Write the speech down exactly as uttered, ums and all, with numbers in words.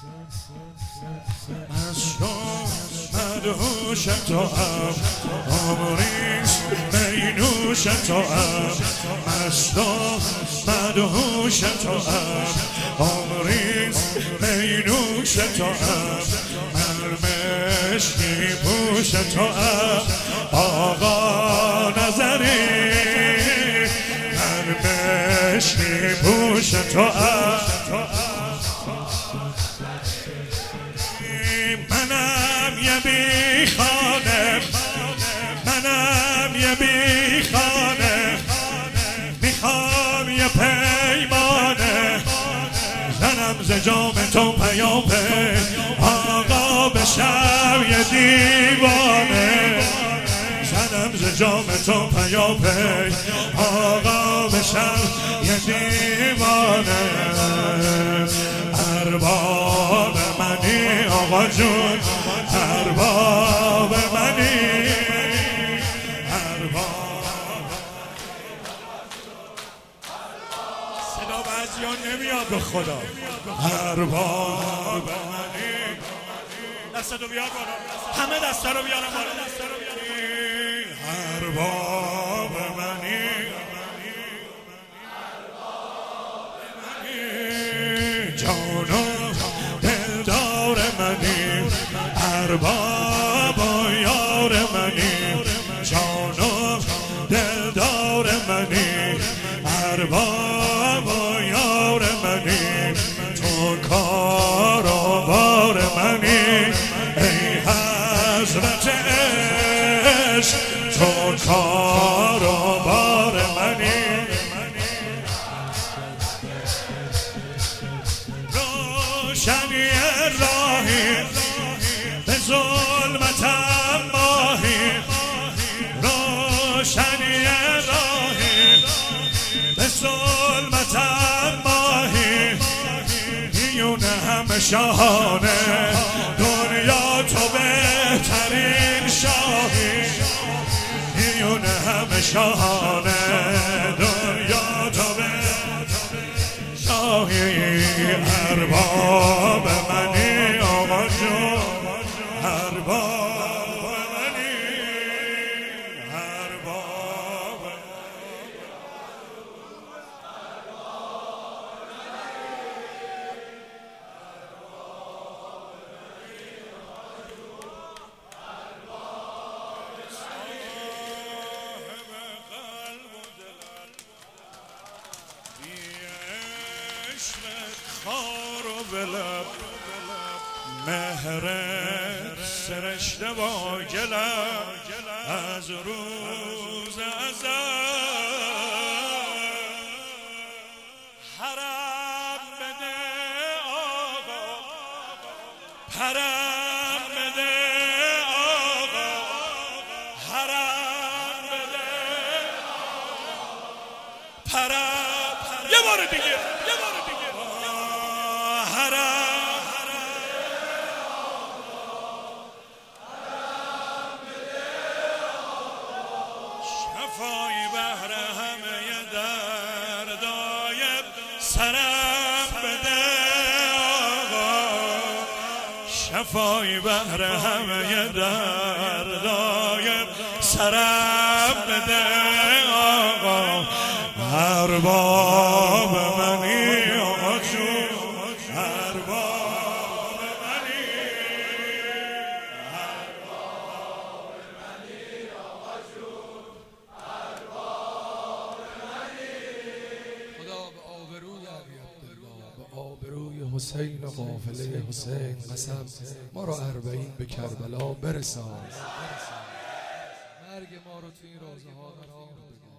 مدهوش تو هم عمریست مینوش تو هم مست و مدهوش تو هم عمریست مینوش تو هم مرمشکی پوش تو هم آقا نظری مرمشکی پوش تو هم منم یه بی خانه منم یه بی خانه میخوام یه پیمانه زنم ز جام تو پیاپی آقا بشم یه دیوانه زنم ز جام تو پیاپی آقا بشم یه دیوانه ارباب منی آقا جون ارباب منی ارباب صدا بعضیان نمیاد به خدا ارباب منی دستتو بیار بالا همه دسته رو بیارم بالا دسته رو بیارم ارباب منی جانم دلدار منی ارباب و یار منی جانم دلدار منی ارباب و یار منی تو کار و بار منی ای حضرت عشق تو کار و بار منی روشنی راهی به ظلمتم ماهی روشنی راهی به ظلمتم ماهی میونه همه شاهانه دنیا تو بهترین شاهی میونه همه شاهانه دنیا تو بهترین شاهی ارباب منی آقا جون ارباب منی ارباب خار و بلب مهرت سرشته با گلم از روز ازل حرم بده آقا حرم بده آقا حرم بده حرم یه بار دیگه یه بار دیگه حرم شفای بهر همه دردای سرم بده آقا شفای بهر همه دردای سرم بده آقا ارباب منی آقا جون ارباب منی ارباب منی آقا جون ارباب منی خدا به آبروی علی عبدالله به آبروی حسین و قافله حسین قسم ما رو اربعین به کربلا برسان مرگ ما رو تو این روزها قرار بده